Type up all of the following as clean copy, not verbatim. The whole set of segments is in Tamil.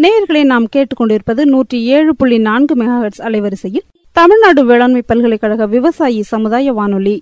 நேயர்களை நாம் கேட்டுக்கொண்டிருப்பது 107.4 மெகாஹெர்ட்ஸ் அலைவரிசையில் தமிழ்நாடு வேளாண்மை பல்கலைக்கழக விவசாயி சமுதாய வானொலி.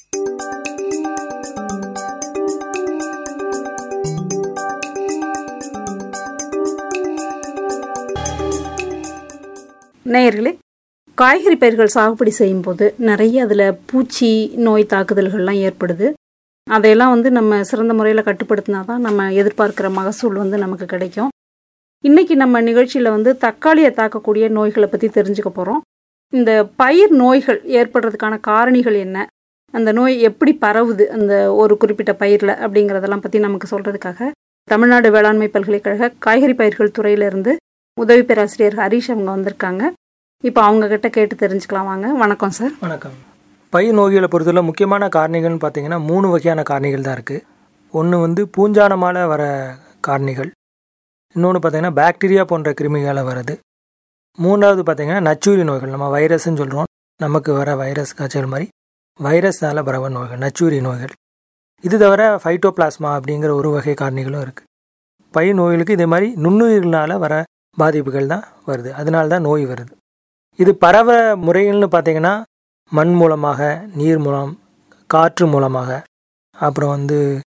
நேயர்களே, காய்கறி பயிர்கள் சாகுபடி செய்யும் போது நிறைய அதில் பூச்சி நோய் தாக்குதல்கள்லாம் ஏற்படுது. அதையெல்லாம் நம்ம சிறந்த முறையில் கட்டுப்படுத்தினா தான் நம்ம எதிர்பார்க்குற மகசூல் நமக்கு கிடைக்கும். இன்றைக்கி நம்ம நிகழ்ச்சியில் தக்காளியை தாக்கக்கூடிய நோய்களை பற்றி தெரிஞ்சுக்க போகிறோம். இந்த பயிர் நோய்கள் ஏற்படுறதுக்கான காரணிகள் என்ன, அந்த நோய் எப்படி பரவுது அந்த ஒரு குறிப்பிட்ட பயிரில் அப்படிங்கிறதெல்லாம் பற்றி நமக்கு சொல்கிறதுக்காக தமிழ்நாடு வேளாண்மை பல்கலைக்கழக காய்கறி பயிர்கள் துறையிலிருந்து உதவி பேராசிரியர் ஹரீஷ் அவங்க வந்திருக்காங்க. இப்போ அவங்கக்கிட்ட கேட்டு தெரிஞ்சுக்கலாம் வாங்க. வணக்கம் சார். வணக்கம். பயிர் நோய்களை பொறுத்தவரை முக்கியமான காரணிகள்னு பார்த்தீங்கன்னா 3 வகையான காரணிகள் தான் இருக்குது. ஒன்று பூஞ்சானமால் வர காரணிகள், இன்னொன்று பார்த்தீங்கன்னா பாக்டீரியா போன்ற கிருமிகளை வருது, மூன்றாவது பார்த்தீங்கன்னா நச்சூரி நோய்கள், நம்ம வைரஸ்ன்னு சொல்கிறோம், நமக்கு வர வைரஸ் காய்ச்சல் மாதிரி வைரஸ்னால் பரவ நோய்கள் நச்சூரி நோய்கள். இது தவிர ஃபைட்டோபிளாஸ்மா அப்படிங்கிற ஒரு வகை காரணிகளும் இருக்குது. பயிர் நோய்களுக்கு இதே மாதிரி நுண்ணுயிர்களால் வர பாதிப்புகள் தான் வருது, அதனால தான் நோய் வருது. இது பரவ முறைகள்னு பார்த்தீங்கன்னா மண் மூலமாக, நீர் மூலம், காற்று மூலமாக, அப்புறம்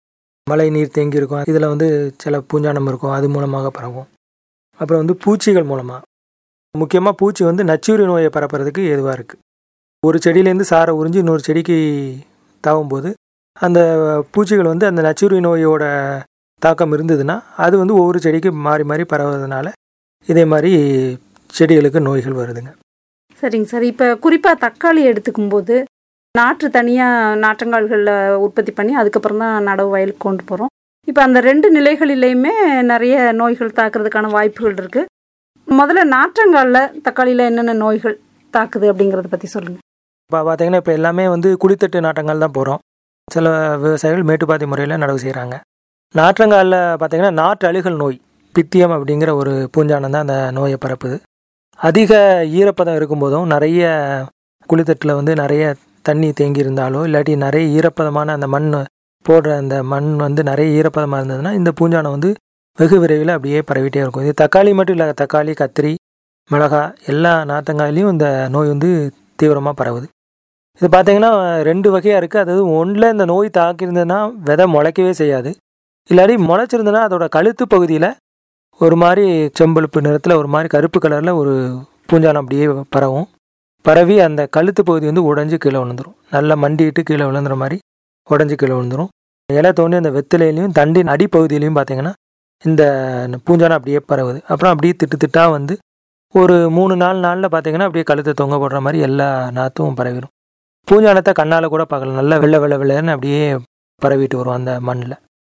மழை நீர் தேங்கி இருக்கும், இதில் சில பூஞ்சானம் இருக்கும், அது மூலமாக பரவும். அப்புறம் பூச்சிகள் மூலமாக, முக்கியமாக பூச்சி நச்சூரி நோயை பரப்புறதுக்கு ஏதுவாக இருக்குது. ஒரு செடியிலேருந்து சாரை உறிஞ்சி இன்னொரு செடிக்கு தாவும்போது அந்த பூச்சிகள் அந்த நச்சூரி நோயோட தாக்கம் இருந்ததுன்னா அது ஒவ்வொரு செடிக்கு மாறி மாறி பரவுறதுனால இதே மாதிரி செடிகளுக்கு நோய்கள் வருதுங்க. சரிங்க சார். இப்போ குறிப்பாக தக்காளி எடுத்துக்கும்போது நாற்று தனியாக நாற்றங்கால்களில் உற்பத்தி பண்ணி அதுக்கப்புறம் தான் நடவு வயலுக்கு கொண்டு போகிறோம். இப்போ அந்த 2 நிலைகளிலையுமே நிறைய நோய்கள் தாக்குறதுக்கான வாய்ப்புகள் இருக்குது. முதல்ல நாற்றங்காலில் தக்காளியில் என்னென்ன நோய்கள் தாக்குது அப்படிங்கிறத பற்றி சொல்லுங்கள். இப்போ பார்த்தீங்கன்னா இப்போ எல்லாமே குழித்தட்டு நாற்றங்கால் தான் போகிறோம். சில விவசாயிகள் மேட்டுப்பாத்தி முறையில் நடவு செய்கிறாங்க. நாற்றங்காலில் பார்த்தீங்கன்னா நாற்று அழுகல் நோய், பித்தியம் அப்படிங்கிற ஒரு பூஞ்சானம் தான் அந்த நோயை பரப்புது. அதிக ஈரப்பதம் இருக்கும்போதும் நிறைய குழித்தட்டில் நிறைய தண்ணி தேங்கி இருந்தாலோ இல்லாட்டி நிறைய ஈரப்பதமான அந்த மண் போடுற அந்த மண் நிறைய ஈரப்பதமாக இருந்ததுன்னா இந்த பூஞ்சானம் வெகு விரைவில் அப்படியே பரவிட்டே இருக்கும். இது தக்காளி மட்டும் இல்லை, தக்காளி, கத்திரி, மிளகாய் எல்லா நாற்றங்காயிலையும் இந்த நோய் தீவிரமாக பரவுது. இது பார்த்தீங்கன்னா 2 வகையாக இருக்குது. அதாவது ஒன்றில் இந்த நோய் தாக்கியிருந்ததுன்னா விதை முளைக்கவே செய்யாது, இல்லாட்டி முளைச்சிருந்ததுன்னா அதோட கழுத்து பகுதியில் ஒரு மாதிரி செம்பழுப்பு நிறத்தில் ஒரு மாதிரி கருப்பு கலரில் ஒரு பூஞ்சானம் அப்படியே பரவும். பரவி அந்த கழுத்து பகுதி உடஞ்சி கீழே விழுந்துடும், நல்லா மண்டிட்டு கீழே விழுந்துற மாதிரி உடஞ்சி கீழே விழுந்துடும். இலை தோண்டி அந்த வெத்திலையிலையும் தண்டின் அடிப்பகுதியிலையும் பார்த்தீங்கன்னா இந்த பூஞ்சானம் அப்படியே பரவுது. அப்புறம் அப்படியே திட்டாக ஒரு 3-4 நாளில் பார்த்தீங்கன்னா அப்படியே கழுத்தை தொங்க போடுற மாதிரி எல்லா நாற்றும் பரவிடும். பூஞ்சானத்தை கண்ணால் கூட பார்க்கலாம், நல்லா வெள்ளை வெள்ளை வெள்ளைன்னு அப்படியே பரவிட்டு வரும் அந்த மண்ணில்.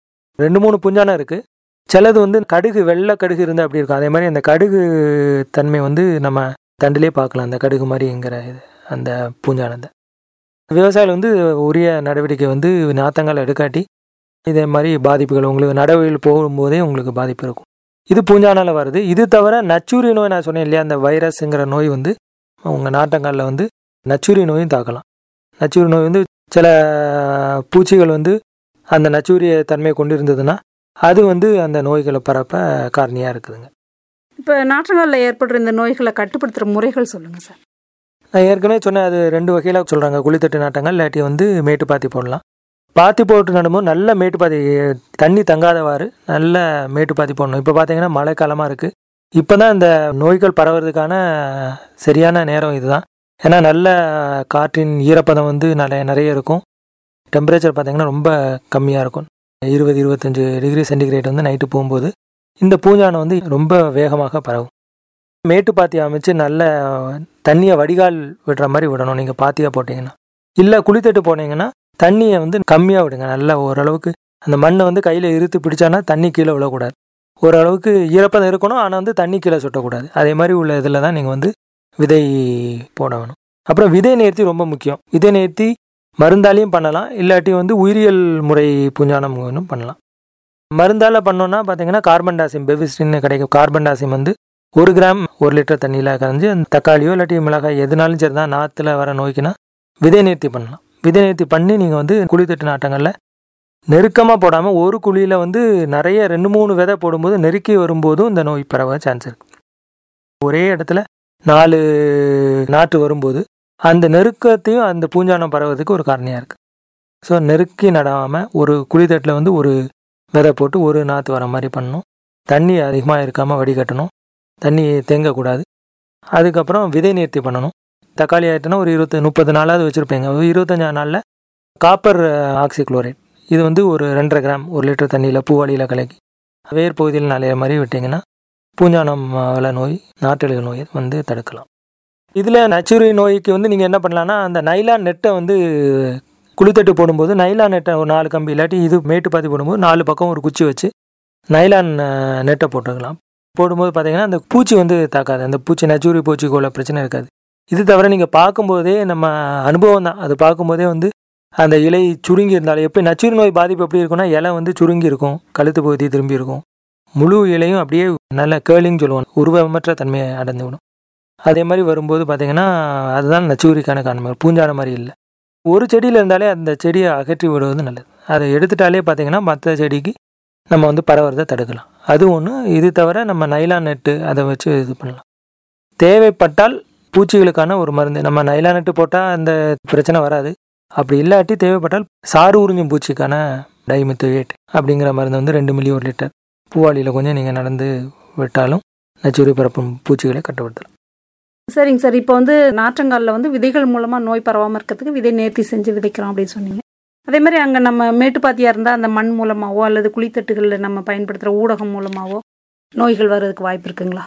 2-3 பூஞ்சானம் இருக்குது. சிலது கடுகு, வெள்ளை கடுகு இருந்தால் அப்படி இருக்கும். அதே மாதிரி அந்த கடுகு தன்மை நம்ம தண்டிலே பார்க்கலாம், அந்த கடுகு மாதிரிங்கிற இது அந்த பூஞ்சானத்தை. விவசாயிகள் உரிய நடவடிக்கை நாற்றங்கால் எடுக்காட்டி இதே மாதிரி பாதிப்புகள் உங்களுக்கு நடவடிக்கையில் போகும்போதே உங்களுக்கு பாதிப்பு இருக்கும். இது பூஞ்சானால் வருது. இது தவிர நச்சூரி நோய், நான் சொன்னேன் இல்லையா, அந்த வைரஸுங்கிற நோய் உங்கள் நாற்றங்காலில் நச்சூரி நோயும் தாக்கலாம். நச்சூரி நோய் சில பூச்சிகள் அந்த நச்சூரிய தன்மையை கொண்டு இருந்ததுன்னா அது அந்த நோய்களை பரப்ப காரணியாக இருக்குதுங்க. இப்போ நாற்றங்காலில் ஏற்படுற இந்த நோய்களை கட்டுப்படுத்துகிற முறைகள் சொல்லுங்கள் சார். நான் ஏற்கனவே சொன்னேன், அது 2 வகையில் சொல்கிறாங்க. குழித்தட்டு நாற்றங்கள் இல்லாட்டி மேட்டுப்பாத்தி போடலாம். பாத்தி போட்டு நடும்போது நல்ல மேட்டுப்பாத்தி, தண்ணி தங்காதவாறு நல்ல மேட்டுப்பாத்தி போடணும். இப்போ பார்த்தீங்கன்னா மழைக்காலமாக இருக்குது, இப்போ தான் இந்த நோய்கள் பரவுறதுக்கான சரியான நேரம் இதுதான். ஏன்னா நல்ல காற்றின் ஈரப்பதம் நிறைய இருக்கும். டெம்பரேச்சர் பார்த்தீங்கன்னா ரொம்ப கம்மியாக இருக்கும், 20-25 டிகிரி சென்டிகிரேட் நைட்டு போகும்போது இந்த பூஞ்சானம் ரொம்ப வேகமாக பரவும். மேட்டுப்பாத்தி அமைச்சு நல்ல தண்ணியை வடிகால் விடுற மாதிரி விடணும் நீங்கள் பாத்தியாக போட்டிங்கன்னா. இல்லை குழித்தட்டு போனீங்கன்னா தண்ணியை கம்மியாக விடுங்க. நல்லா ஓரளவுக்கு அந்த மண்ணை கையில் இருத்து பிடிச்சானா தண்ணி கீழே விழக்கூடாது. ஓரளவுக்கு ஈரப்பதம் இருக்கணும், ஆனால் தண்ணி கீழே சுட்டக்கூடாது. அதே மாதிரி உள்ள இதில் தான் நீங்கள் விதை போட வேணும். அப்புறம் விதை நேர்த்தி ரொம்ப முக்கியம். விதை நேர்த்தி மருந்தாலையும் பண்ணலாம், இல்லாட்டி உயிரியல் முறை பூஞ்சானம் பண்ணலாம். மருந்தால் பண்ணோன்னா பார்த்தீங்கன்னா கார்பன் டாசிம், பெவிஸ்டின்னு கிடைக்கும். கார்பன் டாசிம் 1 கிராம் 1 லிட்டர் தண்ணியில் கரைஞ்சி அந்த தக்காளியோ இல்லாட்டி மிளகாய் எதுனாலும் சரி தான் நாற்றுல வர நோய்க்குன்னா விதை நேர்த்தி பண்ணலாம். விதை நேர்த்தி பண்ணி நீங்கள் குழித்தட்டு நாட்டங்களில் நெருக்கமாக போடாமல் ஒரு குழியில் வந்து நிறைய 2-3 விதை போடும்போது நெருக்கி வரும்போதும் இந்த நோய் பரவ சான்ஸ் இருக்குது. ஒரே இடத்துல 4 நாற்று வரும்போது அந்த நெருக்கத்தையும் அந்த பூஞ்சானம் பரவதுக்கு ஒரு காரணியாக இருக்குது. ஸோ நெருக்கி நடாமல் ஒரு குழித்தட்டில் வந்து ஒரு விதை போட்டு ஒரு நாற்று வர மாதிரி பண்ணணும். தண்ணி அதிகமாக இருக்காமல் வடிகட்டணும், தண்ணி தேங்கக்கூடாது. அதுக்கப்புறம் விதை நேர்த்தி பண்ணணும். தக்காளி ஆகிட்டுனா ஒரு 30 நாளாவது வச்சுருப்பீங்க. 25 நாளில் காப்பர் ஆக்சிக்ளோரைட் இது வந்து ஒரு 2.5 கிராம் 1 லிட்டர் தண்ணியில் பூவாளியில் கலக்கி வேர் பகுதியில் நலைய மாதிரி விட்டிங்கன்னா பூஞ்சானம் வள நோய், நாற்றழுகல் நோயை வந்து தடுக்கலாம். இதில் நச்சுரி நோய்க்கு வந்து நீங்கள் என்ன பண்ணலான்னா, அந்த நைலான் நெட்டை வந்து குளித்தட்டு போடும்போது நைலான் நெட்டை ஒரு 4 கம்பி இல்லாட்டி இது மேட்டு பாத்தி போடும்போது 4 பக்கம் ஒரு குச்சி வச்சு நைலான் நெட்டை போட்டுக்கலாம். போடும்போது பார்த்தீங்கன்னா அந்த பூச்சி வந்து தாக்காது. அந்த பூச்சி நச்சுரி பூச்சிக்கோள பிரச்சனை இருக்காது. இது தவிர நீங்கள் பார்க்கும்போதே நம்ம அனுபவம் தான், அது பார்க்கும்போதே வந்து அந்த இலை சுருங்கி இருந்தாலும் எப்படி நச்சுரி நோய் பாதிப்பு எப்படி இருக்குன்னா, இலை வந்து சுருங்கி இருக்கும், கழுத்து பகுதி திரும்பி இருக்கும், முழு இலையும் அப்படியே நல்ல கேர்லிங் சொல்லுவோம், உருவமற்ற தன்மையை அடைந்து விடும். அதே மாதிரி வரும்போது பார்த்தீங்கன்னா அதுதான் நச்சுரிக்கான காரணம், பூஞ்சான மாதிரி இல்லை. ஒரு செடியில் இருந்தாலே அந்த செடியை அகற்றி விடுவது நல்லது. அதை எடுத்துட்டாலே பார்த்தீங்கன்னா மற்ற செடிக்கு நம்ம வந்து பரவுறதை தடுக்கலாம். அது ஒன்று. இது தவிர நம்ம நைலான் நெட்டு அதை வச்சு இது பண்ணலாம். தேவைப்பட்டால் பூச்சிகளுக்கான ஒரு மருந்து, நம்ம நைலான் நெட்டு போட்டால் அந்த பிரச்சனை வராது. அப்படி இல்லாட்டி தேவைப்பட்டால் சாறு உறிஞ்சும் பூச்சிக்கான டைமித்தோயேட் அப்படிங்கிற மருந்து வந்து 2 மில்லி 1 லிட்டர் பூவாளியில் கொஞ்சம் நீங்கள் நடந்து விட்டாலும் நச்சுரி பரப்பும் பூச்சிகளை கட்டுப்படுத்தலாம். சரிங்க சார். இப்போ வந்து நாற்றங்காலில் வந்து விதைகள் மூலமாக நோய் பரவாமல் இருக்கிறதுக்கு விதை நேர்த்தி செஞ்சு விதைக்கிறோம் அப்படின்னு சொன்னீங்க. அதே மாதிரி அங்கே நம்ம மேட்டுப்பாத்தியாக இருந்தால் அந்த மண் மூலமாகவோ அல்லது குழித்தட்டுகளில் நம்ம பயன்படுத்துகிற ஊடகம் மூலமாகவோ நோய்கள் வர்றதுக்கு வாய்ப்பு இருக்குங்களா?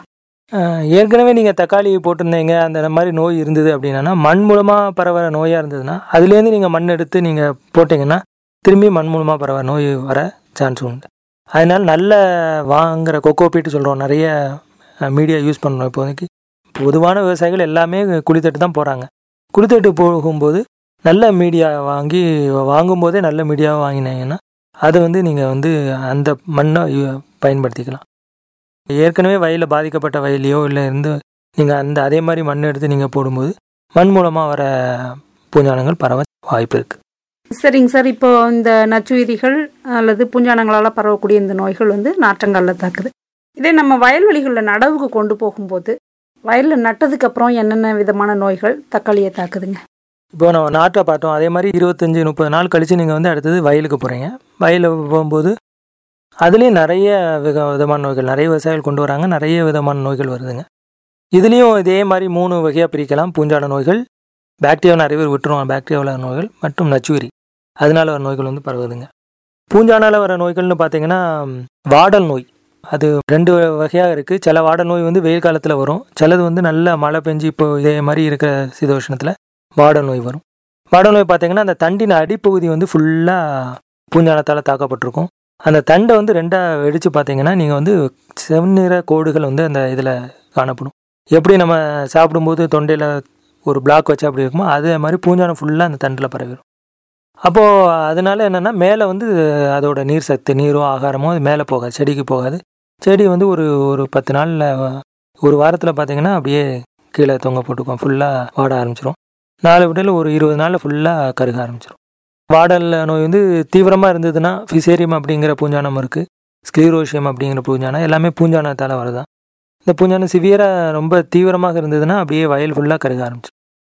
ஏற்கனவே நீங்கள் தக்காளி போட்டிருந்தீங்க, அந்த மாதிரி நோய் இருந்தது அப்படின்னா மண் மூலமாக பரவ நோயாக இருந்ததுன்னா அதுலேருந்து நீங்கள் மண் எடுத்து நீங்கள் போட்டிங்கன்னா திரும்பி மண் மூலமாக பரவ நோய் வர சான்ஸ் உண்டு. அதனால் நல்ல வாங்குகிற கொக்கோபீட்டு சொல்கிறோம், நிறைய மீடியா யூஸ் பண்ணணும். இப்போதைக்கு பொதுவான விவசாயிகள் எல்லாமே குழித்தட்டு தான் போகிறாங்க. குழித்தட்டு போகும்போது நல்ல மீடியா வாங்கும்போதே நல்ல மீடியாவை வாங்கினீங்கன்னா அதை வந்து நீங்கள் வந்து அந்த மண்ணை பயன்படுத்திக்கலாம். ஏற்கனவே வயலில் பாதிக்கப்பட்ட வயலையோ இல்லை இருந்து நீங்கள் அதே மாதிரி மண் எடுத்து நீங்கள் போடும்போது மண் மூலமாக வர பூஞ்சானங்கள் பரவ வாய்ப்பு இருக்குது. சரிங்க சார். இப்போ இந்த நச்சுயிரிகள் அல்லது பூஞ்சானங்களால் பரவக்கூடிய இந்த நோய்கள் வந்து நாற்றங்காலில் தாக்குது. இதே நம்ம வயல்வெளிகளில் நடவுக்கு கொண்டு போகும்போது வயலில் நட்டதுக்கப்புறம் என்னென்ன விதமான நோய்கள் தக்காளியை தாக்குதுங்க? இப்போ நம்ம நாட்டை பார்த்தோம், அதே மாதிரி 25-30 நாள் கழித்து நீங்கள் வந்து அடுத்தது வயலுக்கு போகிறீங்க. வயலில் போகும்போது அதுலேயும் நிறைய விதமான நோய்கள் நிறைய விவசாயிகள் கொண்டு வராங்க, நிறைய விதமான நோய்கள் வருதுங்க. இதுலேயும் இதே மாதிரி 3 வகையாக பிரிக்கலாம். பூஞ்சான நோய்கள், பாக்டீரியா நிறைய பேர் விட்டுருவாங்க, பாக்டீரியாவில் நோய்கள் மற்றும் நச்சுயிரி அதனால் வர நோய்கள் வந்து பரவுதுங்க. பூஞ்சானால் வர நோய்கள்னு பார்த்தீங்கன்னா வாடல் நோய், அது 2 வகையாக இருக்குது. சில வாடல் நோய் வந்து வெயில் காலத்தில் வரும், சிலது வந்து நல்ல மழை பெஞ்சு இப்போ இதே மாதிரி இருக்கிற சீதோஷணத்தில் வாடல் நோய் வரும். வாடல் நோய் பார்த்தீங்கன்னா அந்த தண்டின் அடிப்பகுதி வந்து ஃபுல்லாக பூஞ்சானத்தால் தாக்கப்பட்டிருக்கும். அந்த தண்டை வந்து 2ஆக வெடித்து பார்த்தீங்கன்னா நீங்கள் வந்து செந்நிற கோடுகள் வந்து அந்த இதில் காணப்படும். எப்படி நம்ம சாப்பிடும்போது தொண்டையில் ஒரு பிளாக் வச்சா அப்படி இருக்குமோ அதே மாதிரி பூஞ்சானம் ஃபுல்லாக அந்த தண்டில் பரவிடும். அப்போது அதனால என்னென்னா மேலே வந்து அதோட நீர் சத்து, நீரோ ஆகாரமோ அது மேலே போகாது, செடிக்கு போகாது. செடி வந்து ஒரு 10 நாளில் ஒரு வாரத்தில் பார்த்தீங்கன்னா அப்படியே கீழே தொங்க போட்டுக்கும், ஃபுல்லாக வாட ஆரம்பிச்சிடும். 4 விடையில் ஒரு 20 நாளில் ஃபுல்லாக கருக ஆரம்பிச்சிடும். வாடல் நோய் வந்து தீவிரமாக இருந்ததுன்னா ஃபிசேரியம் அப்படிங்கிற பூஞ்சானம் இருக்குது, ஸ்க்ளீரோஷியம் அப்படிங்கிற பூஞ்சானம், எல்லாமே பூஞ்சானத்தால் வருதான். இந்த பூஞ்சானம் சிவியராக ரொம்ப தீவிரமாக இருந்ததுன்னா அப்படியே வயல் ஃபுல்லாக கருக ஆரம்பிச்சு.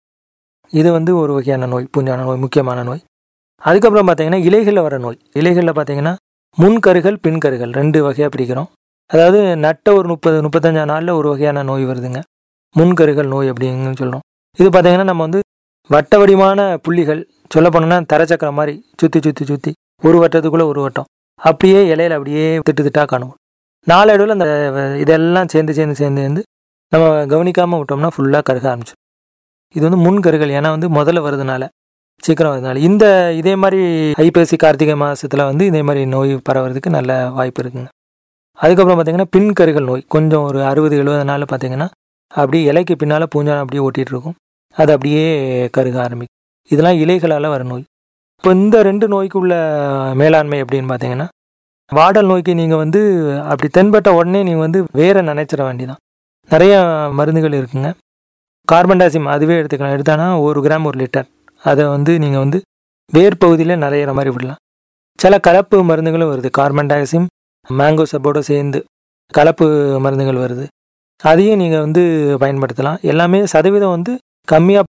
இது வந்து ஒரு வகையான நோய், பூஞ்சான நோய், முக்கியமான நோய். அதுக்கப்புறம் பார்த்தீங்கன்னா இலைகளில் வர நோய். இலைகளில் பார்த்தீங்கன்னா முன்கருகள் பின்கருகள் 2 வகையாக பிரிக்கிறோம். அதாவது நட்ட ஒரு 30-35 நாளில் ஒரு வகையான நோய் வருதுங்க, முன்கருகள் நோய் அப்படின்னு சொல்கிறோம். இது பார்த்தீங்கன்னா நம்ம வந்து வட்ட வடிவான புள்ளிகள், சொல்ல போனோம்னா தரச்சக்கரம் மாதிரி சுற்றி ஒரு வட்டத்துக்குள்ளே ஒரு வட்டம் அப்படியே இலையில அப்படியே திட்டாக காணும். நாளடைவில் அந்த இதெல்லாம் சேர்ந்து நம்ம கவனிக்காமல் விட்டோம்னா ஃபுல்லாக கருக ஆரம்பிச்சு. இது வந்து முன்கருகள், ஏன்னா வந்து முதல்ல வருதுனால சீக்கிரம் வருதுனால. இதே மாதிரி ஐப்பசி கார்த்திகை மாதத்தில் வந்து இதே மாதிரி நோய் பரவுறதுக்கு நல்ல வாய்ப்பு இருக்குங்க. அதுக்கப்புறம் பார்த்தீங்கன்னா பின்கருகள் நோய் கொஞ்சம் ஒரு 60-70 நாள் பார்த்தீங்கன்னா அப்படியே இலைக்கு பின்னால் பூஞ்சானம் அப்படியே ஓட்டிகிட்டு இருக்கும், அது அப்படியே கருக ஆரம்பிக்கும். இதெல்லாம் இலைகளால் வர நோய். இப்போ இந்த 2 நோய்க்கு உள்ள மேலாண்மை அப்படின்னு பார்த்தீங்கன்னா, வாடல் நோய்க்கு நீங்கள் வந்து அப்படி தென்பட்ட உடனே நீங்கள் வந்து வேற நினைச்சிட வேண்டியதான். நிறைய மருந்துகள் இருக்குங்க. கார்பன்டாசிம் அதுவே எடுத்துக்கலாம், எடுத்தானா 1 கிராம் 1 லிட்டர் அதை வந்து நீங்கள் வந்து வேர் பகுதியில் நிறையிற மாதிரி விடலாம். சில கலப்பு மருந்துகளும் வருது. கார்பன்டாசிம் மேங்கோ சப்போட சேர்ந்து கலப்பு மருந்துகள் வருது. அதையும் நீங்கள் வந்து பயன்படுத்தலாம். எல்லாமே சதவீதம் வந்து கம்மியாக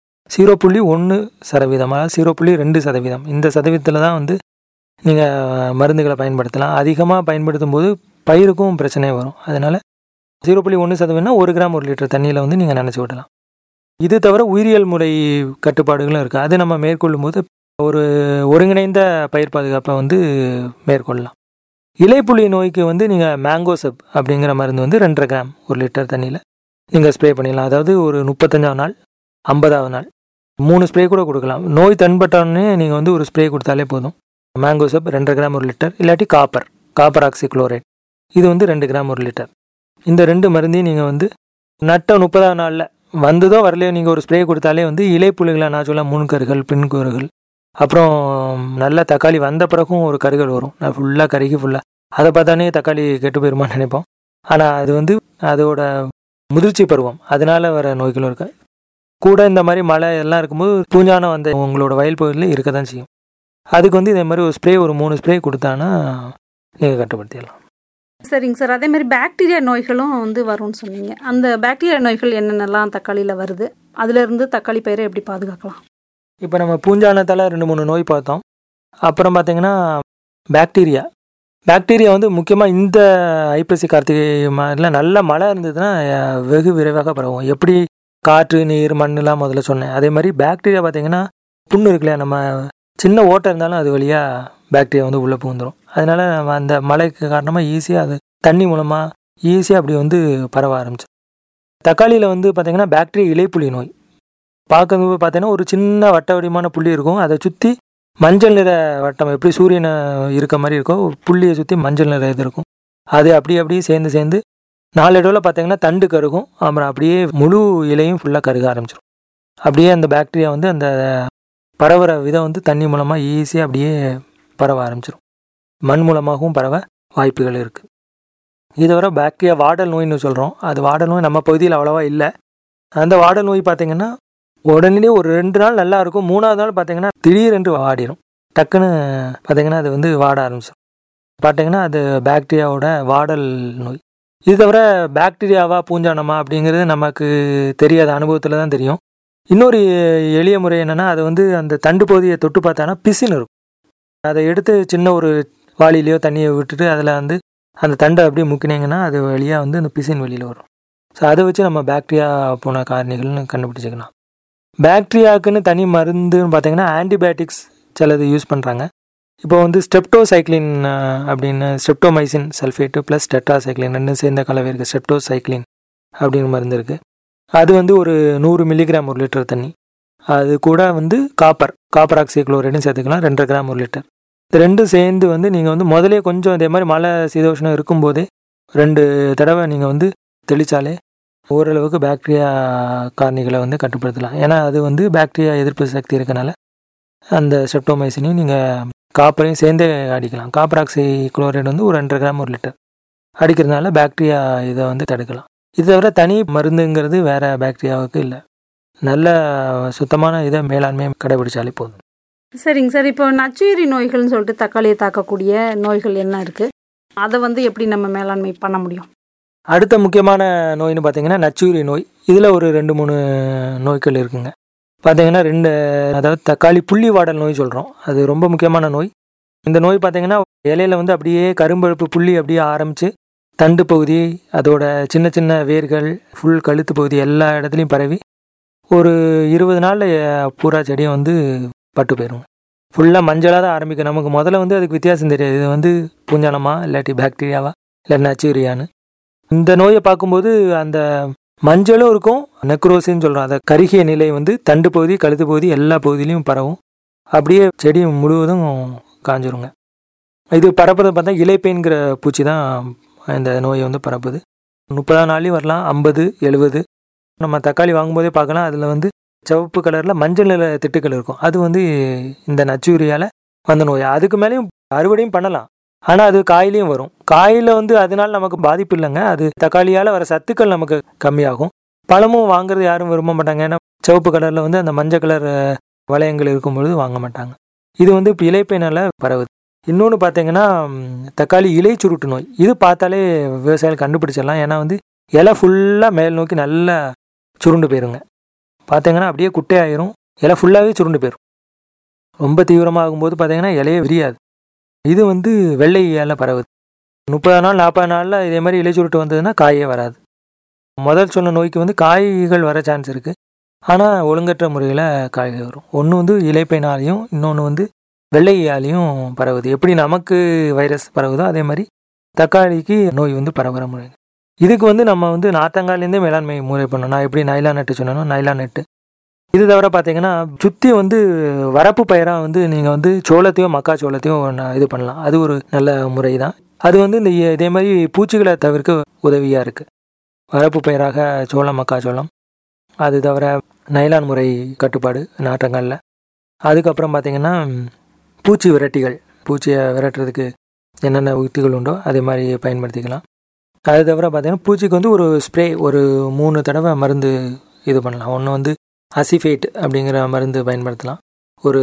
0.1%, 0.2%, இந்த சதவீதத்தில் தான் வந்து நீங்கள் மருந்துகளை பயன்படுத்தலாம். அதிகமாக பயன்படுத்தும் போது பயிருக்கும் பிரச்சனை வரும். அதனால் 0.1% 1 கிராம் 1 லிட்டர் தண்ணியில் வந்து நீங்கள் நினச்சி விடலாம். இது தவிர உயிரியல் முறை கட்டுப்பாடுகளும் இருக்குது. அது நம்ம மேற்கொள்ளும் போது ஒரு ஒருங்கிணைந்த பயிர் பாதுகாப்பை வந்து மேற்கொள்ளலாம். இலைப்புள்ளி நோய்க்கு வந்து நீங்கள் மேங்கோ சப் அப்படிங்கிற மருந்து வந்து 2.5 கிராம் 1 லிட்டர் தண்ணியில் நீங்கள் ஸ்ப்ரே பண்ணிடலாம். அதாவது ஒரு 35ஆவது நாள் 50ஆவது நாள் 3 ஸ்ப்ரே கூட கொடுக்கலாம். நோய் தென்பட்டோடனே நீங்கள் வந்து ஒரு ஸ்ப்ரே கொடுத்தாலே போதும். மேங்கோ சப் 2.5 கிராம் 1 லிட்டர், இல்லாட்டி காப்பர் ஆக்சிக்ளோரைட் இது வந்து 2 கிராம் 1 லிட்டர். இந்த 2 மருந்தையும் நீங்கள் வந்து நட்ட 30ஆவது நாளில் வந்ததோ வரலையோ நீங்கள் ஒரு ஸ்ப்ரே கொடுத்தாலே வந்து இலைப்புள்ளிகளை நான் சொல்ல முன்கருகள் பின்கருகள் அப்புறம் நல்லா தக்காளி வந்த பிறகும் ஒரு கருகள் வரும். நான் ஃபுல்லாக கருகி ஃபுல்லாக அதை பார்த்தானே தக்காளி கெட்டு போயிருமான்னு நினைப்போம். ஆனால் அது வந்து அதோட முதிர்ச்சி பருவம், அதனால வர நோய்களும் இருக்கு. கூட இந்த மாதிரி மழை எல்லாம் இருக்கும்போது பூஞ்சானம் வந்து உங்களோட வயல் பகுதியில் இருக்க தான் செய்யும். அதுக்கு வந்து இதே மாதிரி ஒரு ஸ்ப்ரே ஒரு 3 ஸ்ப்ரே கொடுத்தானா நீங்கள் கட்டுப்படுத்திடலாம். சரிங்க சார். அதே மாதிரி பாக்டீரியா நோய்களும் வந்து வரும்னு சொன்னீங்க. அந்த பாக்டீரியா நோய்கள் என்னென்னலாம் தக்காளியில் வருது, அதுலேருந்து தக்காளி பயிரை எப்படி பாதுகாக்கலாம்? இப்போ நம்ம பூஞ்சானத்தால் 2-3 நோய் பார்த்தோம். அப்புறம் பார்த்தீங்கன்னா பாக்டீரியா வந்து முக்கியமாக இந்த ஐப்பசி கார்த்திகை மாதிரிலாம் நல்ல மழை இருந்ததுன்னா வெகு விரைவாக பரவும். எப்படி காற்று நீர் மண்ணெலாம் முதல்ல சொன்னேன், அதே மாதிரி பாக்டீரியா பார்த்தீங்கன்னா புண்ணு இருக்கு இல்லையா, நம்ம சின்ன ஓட்டை இருந்தாலும் அது வழியாக பாக்டீரியா வந்து உள்ளே புகுந்துடும். அதனால் நம்ம அந்த மழைக்கு காரணமாக ஈஸியாக அது தண்ணி மூலமாக ஈஸியாக அப்படி வந்து பரவ ஆரம்பிச்சு. தக்காளியில் வந்து பார்த்திங்கன்னா பாக்டீரியா இலைப்புள்ளி நோய் பார்க்கும்போது பார்த்தீங்கன்னா ஒரு சின்ன வட்ட வடிவமான புள்ளி இருக்கும். அதை சுற்றி மஞ்சள் நிற வட்டம், எப்படி சூரியனை இருக்க மாதிரி இருக்கோ புள்ளியை சுற்றி மஞ்சள் நிற இது இருக்கும். அது அப்படியே சேர்ந்து நாளடைவில் பார்த்தீங்கன்னா தண்டு கருகும். அப்புறம் அப்படியே முழு இலையும் ஃபுல்லாக கருக ஆரம்பிச்சிடும். அப்படியே அந்த பாக்டீரியா வந்து அந்த பரவுற விதம் வந்து தண்ணி மூலமாக ஈஸியாக அப்படியே பரவ ஆரம்பிச்சிடும். மண் மூலமாகவும் பரவ வாய்ப்புகள் இருக்குது. இதுவரை பாக்டீரியா வாடல் நோய்னு சொல்கிறோம். அது வாடல் நோய் நம்ம பகுதியில் அவ்வளோவா இல்லை. அந்த வாடல் நோய் பார்த்திங்கன்னா உடனே ஒரு 2 நாள் நல்லா இருக்கும். 3ஆவது நாள் பார்த்திங்கன்னா திடீரென்று வாடிடும். டக்குன்னு பார்த்திங்கன்னா அது வந்து வாட ஆரம்பிச்சிடும். பார்த்திங்கன்னா அது பாக்டீரியாவோட வாடல் நோய். இது தவிர பாக்டீரியாவா பூஞ்சானமா அப்படிங்கிறது நமக்கு தெரியாத அனுபவத்தில் தான் தெரியும். இன்னொரு எளிய முறை என்னென்னா, அது வந்து அந்த தண்டு பகுதியை தொட்டு பார்த்தானா பிசின் இருக்கும். அதை எடுத்து சின்ன ஒரு வாளிலையோ தண்ணியை விட்டுட்டு அதில் வந்து அந்த தண்டை அப்படியே முக்கினீங்கன்னா அது வழியாக வந்து அந்த பிசின் வெளியில் வரும். ஸோ அதை வச்சு நம்ம பாக்டீரியா போன காரணிகள்னு கண்டுபிடிச்சிக்கலாம். பாக்டீரியாவுக்குன்னு தனி மருந்துன்னு பார்த்தீங்கன்னா ஆன்டிபயோட்டிக்ஸ் சிலது யூஸ் பண்ணுறாங்க. இப்போ வந்து ஸ்டெப்டோசைக்ளின் அப்படின்னு ஸ்டெப்டோமைசின் சல்ஃபேட்டு ப்ளஸ் டெட்ராசைக்ளின் 2 சேர்ந்த கலவை இருக்குது. ஸ்டெப்டோசைக்ளின் அப்படின்னு மருந்து இருக்குது. அது வந்து ஒரு 100 மில்லிகிராம் 1 லிட்டர் தண்ணி. அது கூட வந்து காப்பர் ஆக்சிக்ளோரைடும் சேர்த்துக்கலாம் 2.5 கிராம் 1 லிட்டர். இது 2 சேர்ந்து வந்து நீங்கள் வந்து முதலே கொஞ்சம் இதே மாதிரி மழை சீதோஷணம் இருக்கும்போதே 2 தடவை நீங்கள் வந்து தெளித்தாலே ஓரளவுக்கு பாக்டீரியா காரணிகளை வந்து கட்டுப்படுத்தலாம். ஏன்னா அது வந்து பாக்டீரியா எதிர்ப்பு சக்தி இருக்கனால அந்த ஸ்டெப்டோமைசினையும் நீங்கள் காப்பரையும் சேர்ந்தே அடிக்கலாம். காப்பர் ஆக்சிக்ளோரைடு வந்து ஒரு 2.5 கிராம் 1 லிட்டர் அடிக்கிறதுனால பாக்டீரியா இதை வந்து தடுக்கலாம். இது தவிர தனி மருந்துங்கிறது வேறு பாக்டீரியாவுக்கு இல்லை. நல்ல சுத்தமான இதை மேலாண்மையை கடைபிடிச்சாலே போதும். சரிங்க சார். இப்போ நச்சுயிரி நோய்கள்னு சொல்லிட்டு தக்காளியை தாக்கக்கூடிய நோய்கள் என்ன இருக்குது, அதை வந்து எப்படி நம்ம மேலாண்மை பண்ண முடியும்? அடுத்த முக்கியமான நோய்னு பார்த்தீங்கன்னா நச்சுயிரி நோய். இதில் ஒரு 2-3 நோய்கள் இருக்குங்க. பார்த்தீங்கன்னா அதாவது தக்காளி புள்ளி வாடல் நோய் சொல்கிறோம். அது ரொம்ப முக்கியமான நோய். இந்த நோய் பார்த்தீங்கன்னா இலையில வந்து அப்படியே கரும்பழுப்பு புள்ளி அப்படியே ஆரம்பித்து தண்டு பகுதி, அதோட சின்ன சின்ன வேர்கள், ஃபுல் கழுத்து பகுதி எல்லா இடத்துலையும் பரவி ஒரு 20 நாளில் பூரா செடியும் வந்து பட்டு போயிடும். ஃபுல்லாக மஞ்சளாக தான் ஆரம்பிக்கும். நமக்கு முதல்ல வந்து அதுக்கு வித்தியாசம் தெரியாது, இது வந்து பூஞ்சானமா இல்லாட்டி பாக்டீரியாவா இல்லை நச்சுரியான்னு. இந்த நோயை பார்க்கும்போது அந்த மஞ்சளும் இருக்கும், நெக்ரோசின்னு சொல்கிறோம். அதை கருகிய நிலை வந்து தண்டு பகுதி கழுத்து பகுதி எல்லா பகுதியிலையும் பரவும். அப்படியே செடி முழுவதும் காஞ்சிருங்க. இது பரப்புறது பார்த்தா இலைப்பேன்கிற பூச்சி தான் இந்த நோயை வந்து பரப்புது. 30 நாள்லேயும் வரலாம், 50, 70. நம்ம தக்காளி வாங்கும்போதே பார்க்கலாம், அதில் வந்து சிவப்பு கலரில் மஞ்சள் நிற திட்டுக்கள் இருக்கும். அது வந்து இந்த நச்சுரியால் வந்த நோய். அதுக்கு மேலேயும் அறுவடையும் பண்ணலாம், ஆனால் அது காயிலையும் வரும். காயில் வந்து அதனால நமக்கு பாதிப்பு இல்லைங்க. அது தக்காளியால் வர சத்துக்கள் நமக்கு கம்மியாகும். பழமும் வாங்குறது யாரும் விரும்ப மாட்டாங்க. ஏன்னா சிவப்பு கலரில் வந்து அந்த மஞ்சள் கலர் வளையங்கள் இருக்கும் பொழுது வாங்க மாட்டாங்க. இது வந்து இப்போ இலைப்பேனால் பரவுது. இன்னொன்று பார்த்தீங்கன்னா தக்காளி இலை சுருட்டு நோய். இது பார்த்தாலே விவசாயிகள் கண்டுபிடிச்சிடலாம். ஏன்னா வந்து இலை ஃபுல்லாக மேல் நோக்கி நல்லா சுருண்டு போயிருங்க. பார்த்தீங்கன்னா அப்படியே குட்டையாயிரும், இலை ஃபுல்லாகவே சுருண்டு போயிடும். ரொம்ப தீவிரமாகும்போது பார்த்தீங்கன்னா இலையே விரியாது. இது வந்து வெள்ளை ஈயால பரவுது. 30 நாள் 40 நாளில் இதே மாதிரி இலை சுருட்டு வந்ததுன்னா காயே வராது. முதல் சொன்ன நோய்க்கு வந்து காய்கள் வர சான்ஸ் இருக்குது. ஆனால் ஒழுங்கற்ற முறையில் காய்கள் வரும். ஒன்று வந்து இலைப்பைனாலையும் இன்னொன்று வந்து வெள்ளை ஈயாலையும் பரவுது. எப்படி நமக்கு வைரஸ் பரவுதோ அதே மாதிரி தக்காளிக்கு நோய் வந்து பரவுற முறை. இதுக்கு வந்து நம்ம வந்து நாற்றங்காலேருந்தே மேலாண்மை முறை பண்ணணும். நான் எப்படி நைலான் நெட்டு சொன்னோம், நைலான் நெட்டு. இது தவிர பார்த்தீங்கன்னா சுற்றி வந்து வரப்பு பயிராக வந்து நீங்கள் வந்து சோளத்தையோ மக்காச்சோளத்தையோ இது பண்ணலாம். அது ஒரு நல்ல முறை தான். அது வந்து இந்த இதே மாதிரி பூச்சிகளை தவிர்க்க உதவியாக இருக்குது. வரப்பு பயிராக சோளம் மக்காச்சோளம், அது தவிர நைலான் முறை கட்டுப்பாடு நாற்றங்காலில். அதுக்கப்புறம் பார்த்தீங்கன்னா பூச்சி விரட்டிகள், பூச்சியை விரட்டுறதுக்கு என்னென்ன உத்திகள் உண்டோ அதே மாதிரி பயன்படுத்திக்கலாம். அது தவிர பார்த்தீங்கன்னா பூச்சிக்கு வந்து ஒரு ஸ்ப்ரே ஒரு 3 தடவை மருந்து இது பண்ணலாம். ஒன்று வந்து அசிஃபேட் அப்படிங்கிற மருந்து பயன்படுத்தலாம். ஒரு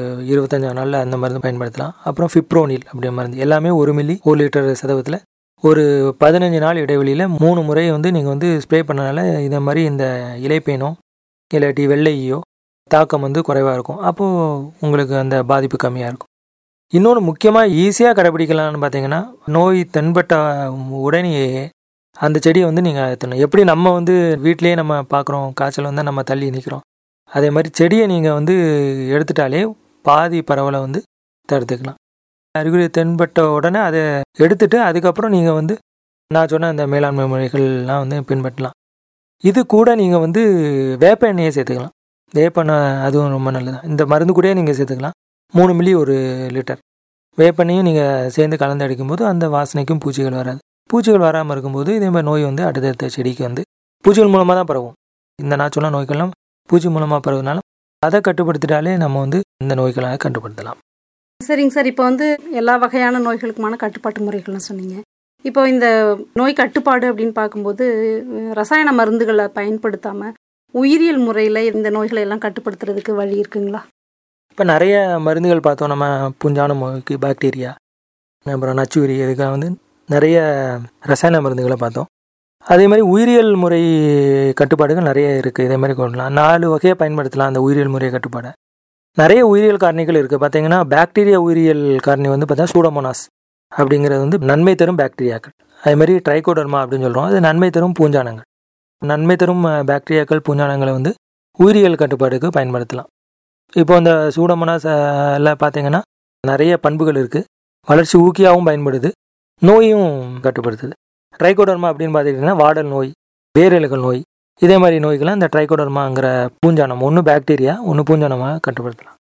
25 நாளில் அந்த மருந்து பயன்படுத்தலாம். அப்புறம் ஃபிப்ரோனில் அப்படிங்கிற மருந்து எல்லாமே 1 மில்லி 1 லிட்டர் சதவீதத்தில் ஒரு 15 நாள் இடைவெளியில் 3 முறை வந்து நீங்கள் வந்து ஸ்ப்ரே பண்ணனால இதே மாதிரி இந்த இலைப்பேனோ இல்லாட்டி வெள்ளையோ தாக்கம் வந்து குறைவாக இருக்கும். அப்போது உங்களுக்கு அந்த பாதிப்பு கம்மியாக இருக்கும். இன்னொன்று முக்கியமாக ஈஸியாக கடைபிடிக்கலாம்னு பார்த்தீங்கன்னா நோய் தென்பட்ட உடனேயே அந்த செடியை வந்து நீங்கள் அழுத்தணும். எப்படி நம்ம வந்து வீட்டிலேயே நம்ம பார்க்குறோம் காய்ச்சல் வந்தால் நம்ம தள்ளி நிற்கிறோம், அதே மாதிரி செடியை நீங்கள் வந்து எடுத்துட்டாலே பாதி பரவலை வந்து தடுத்துக்கலாம். அறிகுறி தென்பட்ட உடனே அதை எடுத்துட்டு அதுக்கப்புறம் நீங்கள் வந்து நான் சொன்ன அந்த மேலாண்மை முறைகள்லாம் வந்து பின்பற்றலாம். இது கூட நீங்கள் வந்து வேப்ப எண்ணெயை சேர்த்துக்கலாம். வேப்பெண்ணெய் அதுவும் ரொம்ப நல்லது. இந்த மருந்து கூட நீங்கள் சேர்த்துக்கலாம். 3 மில்லி 1 லிட்டர் வேப்பெண்ணையும் நீங்கள் சேர்ந்து கலந்து அடிக்கும்போது அந்த வாசனைக்கும் பூச்சிகள் வராது. பூச்சிகள் வராமல் இருக்கும்போது இதே மாதிரி நோய் வந்து அடுத்தடுத்த செடிக்கு வந்து பூச்சிகள் மூலமாக தான் பரவும். இந்த நான் சொன்ன நோய்கள்லாம் பூச்சி மூலமாக பரவுனால அதை கட்டுப்படுத்திட்டாலே நம்ம வந்து இந்த நோய்களாக கட்டுப்படுத்தலாம். சரிங்க சார், இப்போ வந்து எல்லா வகையான நோய்களுக்குமான கட்டுப்பாட்டு முறைகள்னு சொன்னீங்க. இப்போ இந்த நோய் கட்டுப்பாடு அப்படின்னு பார்க்கும்போது ரசாயன மருந்துகளை பயன்படுத்தாமல் உயிரியல் முறையில் இந்த நோய்களை எல்லாம் கட்டுப்படுத்துறதுக்கு வழி இருக்குங்களா? இப்போ நிறைய மருந்துகள் பார்த்தோம். நம்ம பூஞ்சான நோய்க்கு பாக்டீரியா, அப்புறம் நச்சுயிரி, இதுக்காக வந்து நிறைய ரசாயன மருந்துகளை பார்த்தோம். அதே மாதிரி உயிரியல் முறை கட்டுப்பாடுகள் நிறைய இருக்குது. இதே மாதிரி கொள்ளலாம் 4 வகையை பயன்படுத்தலாம் அந்த உயிரியல் முறை கட்டுப்பாடை. நிறைய உயிரியல் காரணிகள் இருக்குது. பார்த்தீங்கன்னா பாக்டீரியா உயிரியல் காரணி வந்து பார்த்தா சூடோமோனாஸ் அப்படிங்கிறது வந்து நன்மை தரும் பாக்டீரியாக்கள். அதே மாதிரி ட்ரைகோடர்மா அப்படின்னு சொல்கிறோம், அது நன்மை தரும் பூஞ்சானங்கள். நன்மை தரும் பாக்டீரியாக்கள் பூஞ்சானங்களை வந்து உயிரியல் கட்டுப்பாடுக்கு பயன்படுத்தலாம். இப்போ இந்த சூடோமோனாஸில் பார்த்தீங்கன்னா நிறைய பண்புகள் இருக்குது. வளர்ச்சி ஊக்கியாகவும் பயன்படுது, நோயும் கட்டுப்படுத்துது. ட்ரைகோடர்மா அப்படின்னு பார்த்துக்கிட்டிங்கன்னா வாடல் நோய், வேரலுகள் நோய், இதே மாதிரி நோய்கள்லாம் இந்த ட்ரைகோடர்மாங்கிற பூஞ்சானம் ஒன்று பாக்டீரியா ஒன்று பூஞ்சானமாக கட்டுப்படுத்தலாம்.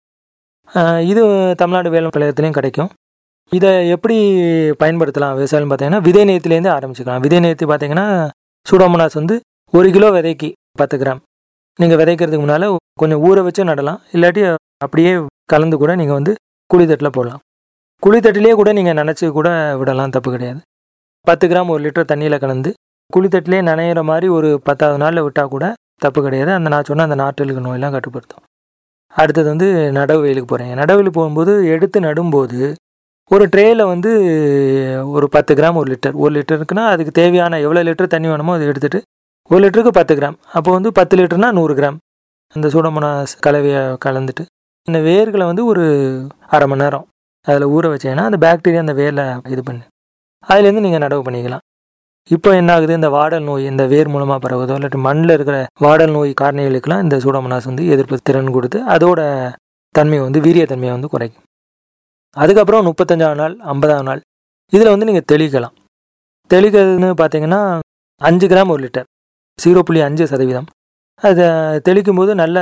இது தமிழ்நாடு வேளாண் கழகத்துலேயும் கிடைக்கும். இதை எப்படி பயன்படுத்தலாம் விவசாயம் பார்த்தீங்கன்னா விதை நேயத்துலேருந்து ஆரம்பிச்சுக்கலாம். விதை நேயத்து பார்த்தீங்கன்னா சூடோமோனாஸ் வந்து 1 கிலோ விதைக்கு 10 கிராம். நீங்கள் விதைக்கிறதுக்கு முன்னால் கொஞ்சம் ஊற வச்சு நடலாம், இல்லாட்டி அப்படியே கலந்து கூட நீங்கள் வந்து குழித்தட்டில் போடலாம். குழித்தட்டிலே கூட நீங்கள் நினச்சி கூட விடலாம், தப்பு கிடையாது. 10 கிராம் 1 லிட்டர் தண்ணியில் கலந்து குழித்தட்டிலே நனையிற மாதிரி ஒரு 10வது நாளில் விட்டால் கூட தப்பு கிடையாது. அந்த நான் சொன்ன அந்த நாற்றலுக்கு நோயெல்லாம் கட்டுப்படுத்தும். அடுத்தது வந்து நடவு வெயிலுக்கு போகிறேன். நடவு வெயிலுக்கு போகும்போது எடுத்து நடும்போது ஒரு ட்ரேயில் வந்து ஒரு 10 கிராம் 1 லிட்டர், 1 லிட்டருக்குன்னா அதுக்கு தேவையான எவ்வளோ லிட்டர் தண்ணி வேணுமோ அதை எடுத்துகிட்டு 1 லிட்டருக்கு 10 கிராம், அப்போ வந்து 10 லிட்டர்னா 100 கிராம் அந்த சூடோமோனாஸ் கலவையை கலந்துட்டு இந்த வேர்களை வந்து ஒரு அரை மணி நேரம் அதில் ஊற வச்சேன்னா அந்த பாக்டீரியா அந்த வேரில் இது பண்ணு, அதுலேருந்து நீங்கள் நடவு பண்ணிக்கலாம். இப்போ என்ன ஆகுது, இந்த வாடல் நோய் இந்த வேர் மூலமாக பரவுதோ இல்லாட்டி மண்ணில் இருக்கிற வாடல் நோய் காரணிகளுக்கெல்லாம் இந்த சூடோமோனாஸ் வந்து எதிர்ப்பு திறன் கொடுத்து அதோட தன்மையை வந்து வீரியத்தன்மையை வந்து குறைக்கும். அதுக்கப்புறம் 35ஆவது நாள் 50ஆவது நாள் இதில் வந்து நீங்கள் தெளிக்கலாம். தெளிக்கிறதுன்னு பார்த்தீங்கன்னா 5 கிராம் 1 லிட்டர் 0.5%. அதை தெளிக்கும் போது நல்ல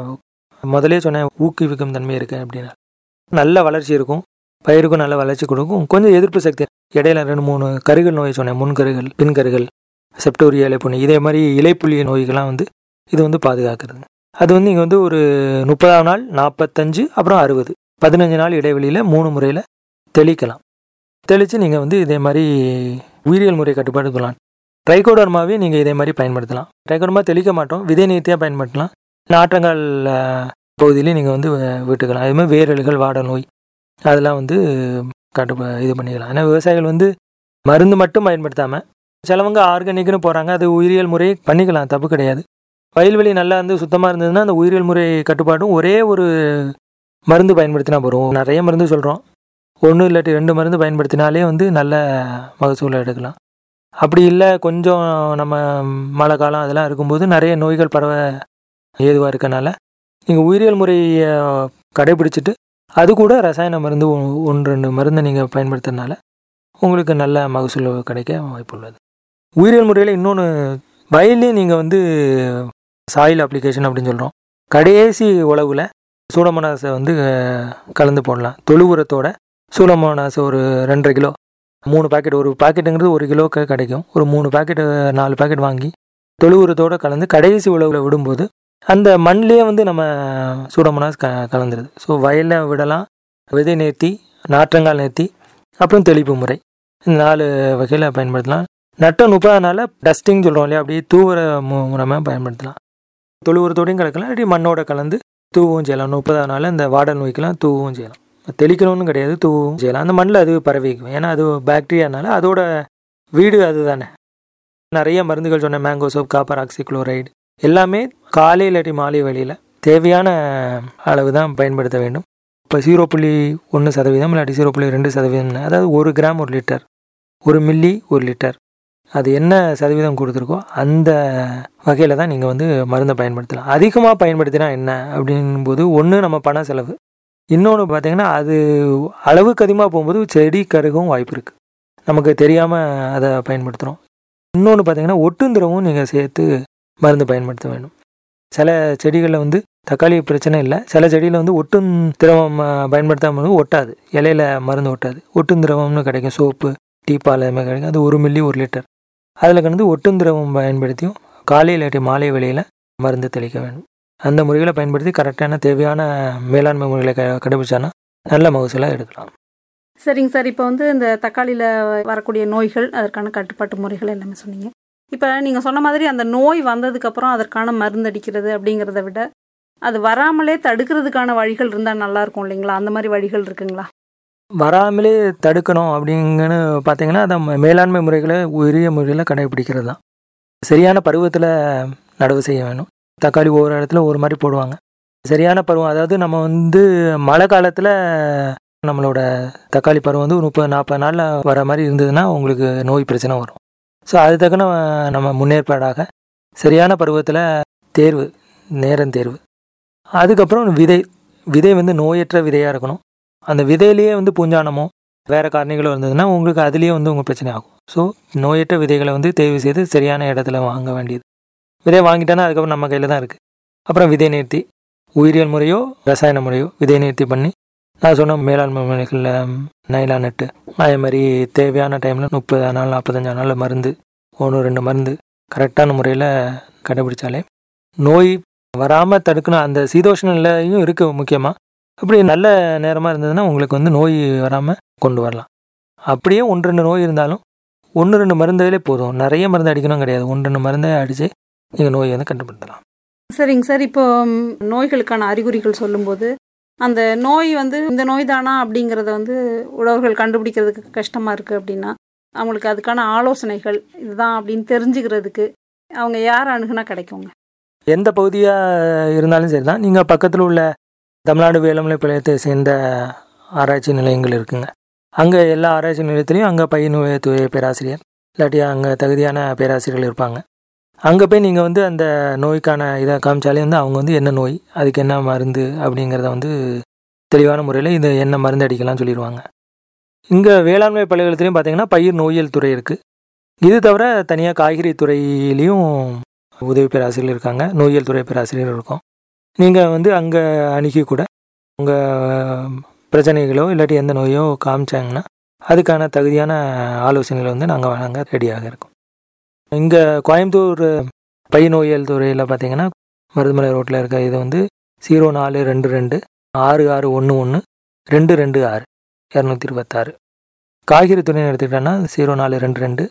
முதலே சொன்னேன் ஊக்குவிக்கும் தன்மை இருக்குது அப்படின்னா நல்ல வளர்ச்சி இருக்கும், பயிருக்கும் நல்ல வளர்ச்சி கொடுக்கும், கொஞ்சம் எதிர்ப்பு சக்தி. இடையில 2-3 கருகள் நோய் சொன்னேன், முன்கருகள் பின்கருகள் செப்டோரியா இலைப்புண்ணி இதே மாதிரி இலைப்புள்ளி நோய்கள்லாம் வந்து இது வந்து பாதுகாக்கிறது. அது வந்து இங்கே வந்து ஒரு 30ஆவது நாள் 45 அப்புறம் 60 15 நாள் இடைவெளியில் 3 முறையில் தெளிக்கலாம். தெளித்து நீங்கள் வந்து இதே மாதிரி உயிரியல் முறை கட்டுப்படுத்தலாம். ட்ரைகோடர்மாவே நீங்கள் இதே மாதிரி பயன்படுத்தலாம். ட்ரைகோடர்மா தெளிக்க மாட்டோம், விதை நீத்தியாக பயன்படுத்தலாம். நாற்றங்கால் பகுதியிலே நீங்கள் வந்து விட்டுக்கலாம். அதே மாதிரி வேரலுகள் வாடல் நோய் அதெல்லாம் வந்து இது பண்ணிக்கலாம். ஏன்னா விவசாயிகள் வந்து மருந்து மட்டும் பயன்படுத்தாமல் சிலவங்க ஆர்கானிக்னு போகிறாங்க, அது உயிரியல் முறை பண்ணிக்கலாம், தப்பு கிடையாது. வயல்வெளி நல்லா வந்து சுத்தமாக இருந்ததுன்னா அந்த உயிரியல் முறை கட்டுப்பாடும் ஒரே ஒரு மருந்து பயன்படுத்தினா போகிறோம். நிறைய மருந்து சொல்கிறோம், 1 இல்லாட்டி 2 மருந்து பயன்படுத்தினாலே வந்து நல்ல மகசூலை எடுக்கலாம். அப்படி இல்லை, கொஞ்சம் நம்ம மழை காலம் அதெல்லாம் இருக்கும்போது நிறைய நோய்கள் பரவ ஏதுவாக இருக்கனால நீங்கள் உயிரியல் முறையை கடைபிடிச்சிட்டு அது கூட ரசாயன மருந்து 1-2 மருந்தை நீங்கள் பயன்படுத்துறதுனால உங்களுக்கு நல்ல மகசூல் கிடைக்க வாய்ப்புள்ளது. உயிரியல் முறையில் இன்னொன்று, வயல்லையும் நீங்கள் வந்து சாயில் அப்ளிகேஷன் அப்படின்னு சொல்கிறோம், கடைசி உழவில் சூடோமோனாஸை வந்து கலந்து போடலாம். தொழு உரத்தோட சூடோமோனாஸ் ஒரு 2.5 கிலோ, 3 பாக்கெட், ஒரு பாக்கெட்டுங்கிறது 1 கிலோக்கு கிடைக்கும், ஒரு 3 பாக்கெட்டு 4 பாக்கெட் வாங்கி தொழு உரத்தோடு கலந்து கடைசி உழவில் விடும்போது அந்த மண்லேயே வந்து நம்ம சூடோமோனாஸ் கலந்துருது. ஸோ வயலில் விடலாம், விதை நேர்த்தி, நாற்றங்கால் நேர்த்தி, அப்புறம் தெளிப்பு முறை, இந்த 4 வகையில் பயன்படுத்தலாம். நட்ட 30 நாள் டஸ்டிங் சொல்கிறோம் இல்லையா, அப்படியே தூவுற முறைமாக பயன்படுத்தலாம். தொழு உரத்தோடையும் கலக்கலாம், இல்லாட்டி மண்ணோட கலந்து தூவும் செய்யலாம். 30 நாள் இந்த வாடல் நோய்க்கெல்லாம் தூவும் செய்யலாம். தெளிக்கணும்னு கிடையாது, தூவும் செய்யலாம். அந்த மண்ணில் அது பரவிக்கும், ஏன்னா அது பாக்டீரியானால அதோட வீடு அது தானே. நிறைய மருந்துகள் சொன்னேன், மேங்கோ சோப், காப்பர் ஆக்சிக்ளோரைடு, எல்லாமே காலை இல்லாட்டி மாலை வழியில் தேவையான அளவு தான் பயன்படுத்த வேண்டும். இப்போ 0.1% இல்லாட்டி 0.2%, அதாவது 1 கிராம் 1 லிட்டர், 1 மில்லி 1 லிட்டர், அது என்ன சதவீதம் கொடுத்துருக்கோ அந்த வகையில் தான் நீங்கள் வந்து மருந்தை பயன்படுத்தலாம். அதிகமாக பயன்படுத்தினா என்ன அப்படின்போது, ஒன்று நம்ம பண செலவு, இன்னொன்று பார்த்திங்கன்னா அது அளவுக்கு அதிகமாக போகும்போது செடி கருகவும் வாய்ப்பு இருக்குது, நமக்கு தெரியாமல் அதை பயன்படுத்துகிறோம். இன்னொன்று பார்த்திங்கன்னா ஒட்டுந்திரவும் நீங்கள் சேர்த்து மருந்து பயன்படுத்த வேண்டும். சில செடிகளில் வந்து தக்காளி பிரச்சனை இல்லை, சில செடியில் வந்து ஒட்டுந்திரவம் பயன்படுத்தாமல் ஒட்டாது, இலையில் மருந்து ஒட்டாது, ஒட்டுந்திரவம்னு கிடைக்கும், சோப்பு, டீப்பால் அதுமாதிரி கிடைக்கும், அது 1 மில்லி 1 லிட்டர், அதில் கலந்து ஒட்டுந்திரவம் பயன்படுத்தியும் காலை இல்லாட்டி மாலை வேளையில் மருந்து தெளிக்க வேண்டும். அந்த முறைகளை பயன்படுத்தி கரெக்டான தேவையான மேலாண்மை முறைகளை கடைபிடிச்சானா நல்ல மகசூலாக எடுக்கலாம். சரிங்க சார், இப்போ வந்து இந்த தக்காளியில் வரக்கூடிய நோய்கள், அதற்கான கட்டுப்பாட்டு முறைகள் எல்லாமே சொன்னீங்க. இப்போ நீங்கள் சொன்ன மாதிரி அந்த நோய் வந்ததுக்கப்புறம் அதற்கான மருந்து அடிக்கிறது அப்படிங்கிறத விட அது வராமலே தடுக்கிறதுக்கான வழிகள் இருந்தால் நல்லாயிருக்கும் இல்லைங்களா? அந்த மாதிரி வழிகள் இருக்குங்களா? வராமலே தடுக்கணும் அப்படிங்கன்னு பார்த்தீங்கன்னா அதை மேலாண்மை முறைகளை உரிய முறையில் கடைபிடிக்கிறது தான். சரியான பருவத்தில் நடவு செய்ய வேணும். தக்காளி ஒவ்வொரு இடத்துல ஒரு மாதிரி போடுவாங்க. சரியான பருவம், அதாவது நம்ம வந்து மழை காலத்தில் நம்மளோட தக்காளி பருவம் வந்து 30-40 நாளில் வர மாதிரி இருந்ததுன்னா உங்களுக்கு நோய் பிரச்சனை வரும். ஸோ அது தக்கன நம்ம முன்னேற்பாடாக சரியான பருவத்தில் தேர்வு, நேரம் தேர்வு, அதுக்கப்புறம் விதை வந்து நோயற்ற விதையாக இருக்கணும். அந்த விதையிலேயே வந்து பூஞ்சானமோ வேறு காரணிகளோ இருந்ததுன்னா உங்களுக்கு அதுலேயே வந்து உங்கள் பிரச்சனை ஆகும். ஸோ நோயற்ற விதைகளை வந்து தேர்வு செய்து சரியான இடத்துல வாங்க வேண்டியது. விதை வாங்கிட்டோன்னா அதுக்கப்புறம் நம்ம கையில் தான் இருக்குது. அப்புறம் விதை நேர்த்தி, உயிரியல் முறையோ ரசாயன முறையோ விதை நேர்த்தி பண்ணி நான் சொன்ன மேலாண்மை முறைகளில் நைலா நட்டு, அதே மாதிரி தேவையான டைமில் 30 நாள் 45 நாள் மருந்து 1-2 மருந்து கரெக்டான முறையில் கடைபிடிச்சாலே நோய் வராமல் தடுக்கணும். அந்த சீதோஷ்ண நிலையும் இருக்குது முக்கியமாக. அப்படி நல்ல நேரமாக இருந்ததுன்னா உங்களுக்கு வந்து நோய் வராமல் கொண்டு வரலாம். அப்படியே 1-2 நோய் இருந்தாலும் 1-2 மருந்துகளே போதும், நிறைய மருந்து அடிக்கணும் கிடையாது, 1-2 மருந்தை அடித்து நீங்கள் நோயை வந்து கண்டுபிடிக்கலாம். சரிங்க சார், இப்போ நோய்களுக்கான அறிகுறிகள் சொல்லும்போது அந்த நோய் வந்து இந்த நோய் தானா அப்படிங்கிறத வந்து உழவர்கள் கண்டுபிடிக்கிறதுக்கு கஷ்டமாக இருக்குது அப்படின்னா அவங்களுக்கு அதுக்கான ஆலோசனைகள் இதுதான் அப்படின்னு தெரிஞ்சுக்கிறதுக்கு அவங்க யார் அணுகுனா கிடைக்குங்க? எந்த பகுதியாக இருந்தாலும் சரி தான், நீங்கள் பக்கத்தில் உள்ள தமிழ்நாடு வேளாண்மை பள்ளியத்தை சேர்ந்த ஆராய்ச்சி நிலையங்கள் இருக்குங்க. அங்கே எல்லா ஆராய்ச்சி நிலையத்துலேயும் அங்கே பயிர் நோயத்துறை பேராசிரியர் இல்லாட்டி அங்கே தகுதியான பேராசிரியர்கள் இருப்பாங்க. அங்கே போய் நீங்கள் வந்து அந்த நோய்க்கான இதை காமிச்சாலே வந்து அவங்க வந்து என்ன நோய், அதுக்கு என்ன மருந்து அப்படிங்கிறத வந்து தெளிவான முறையில் இது என்ன மருந்து அடிக்கலாம்னு சொல்லிடுவாங்க. இங்கே வேளாண்மை பல்கலைக்கழகத்துலையும் பார்த்தீங்கன்னா பயிர் நோயியல் துறை இருக்குது. இது தவிர தனியாக காய்கறி துறையிலையும் உதவி பேராசிரியர்கள் இருக்காங்க, நோயியல் துறை பேராசிரியர் இருக்கும். நீங்கள் வந்து அங்கே அணுகி கூட உங்கள் பிரச்சனைகளோ இல்லாட்டி எந்த நோயோ காமிச்சாங்கன்னா அதுக்கான தகுதியான ஆலோசனைகளை வந்து நாங்கள் வழங்க ரெடியாக இருக்கோம். இங்கே கோயம்புத்தூர் பயிர் நோயியல் துறையில் பார்த்தீங்கன்னா மருதுமலை ரோட்டில் இருக்க இது வந்து 0422 6611 226 226. காய்கறி துறைன்னு எடுத்துக்கிட்டோன்னா 0422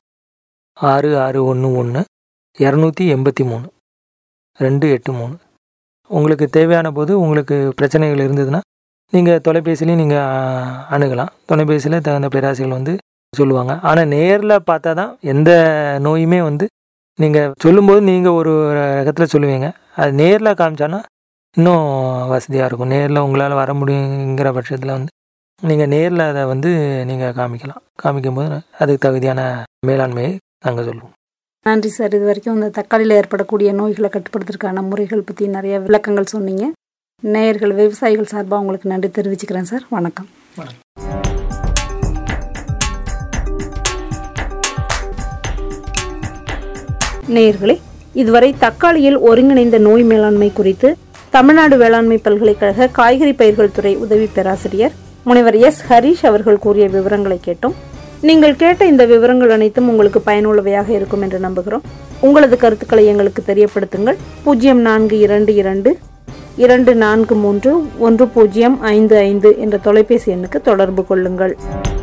6611 283 283. உங்களுக்கு தேவையான போது உங்களுக்கு பிரச்சனைகள் இருந்ததுன்னா நீங்கள் தொலைபேசிலையும் நீங்கள் அணுகலாம். தொலைபேசியில் தகுந்த பேராசிரியர்கள் வந்து சொல்லுவாங்க. ஆனால் நேரில் பார்த்தா தான் எந்த நோயுமே வந்து நீங்கள் சொல்லும்போது நீங்கள் ஒரு ரகத்தில் சொல்லுவீங்க. அது நேரில் காமிச்சானா இன்னும் வசதியாக இருக்கும். நேரில் உங்களால் வர முடியுங்கிற பட்சத்தில் வந்து நீங்கள் நேரில் அதை வந்து நீங்கள் காமிக்கும்போது அதுக்கு தகுதியான மேலாண்மையை நாங்கள் சொல்லுவோம். நன்றி சார். இது வரைக்கும் இந்த தக்காளியில் ஏற்படக்கூடிய நோய்களை கட்டுப்படுத்துறதுக்கான முறைகள் பற்றி நிறைய விளக்கங்கள் சொன்னீங்க. நேயர்கள் விவசாயிகள் சார்பாக உங்களுக்கு நன்றி தெரிவிச்சுக்கிறேன் சார். வணக்கம். நேயர்களே, இதுவரை தக்காளியில் ஒருங்கிணைந்த நோய் மேலாண்மை குறித்து தமிழ்நாடு வேளாண்மை பல்கலைக்கழக காய்கறி பயிர்கள் துறை உதவி பேராசிரியர் முனைவர் எஸ் ஹரீஷ் அவர்கள் கூறிய விவரங்களை கேட்டோம். நீங்கள் கேட்ட இந்த விவரங்கள் அனைத்தும் உங்களுக்கு பயனுள்ளவையாக இருக்கும் என்று நம்புகிறோம். உங்களது கருத்துக்களை எங்களுக்கு தெரியப்படுத்துங்கள். 0422 243 1055 என்ற தொலைபேசி எண்ணுக்கு தொடர்பு கொள்ளுங்கள்.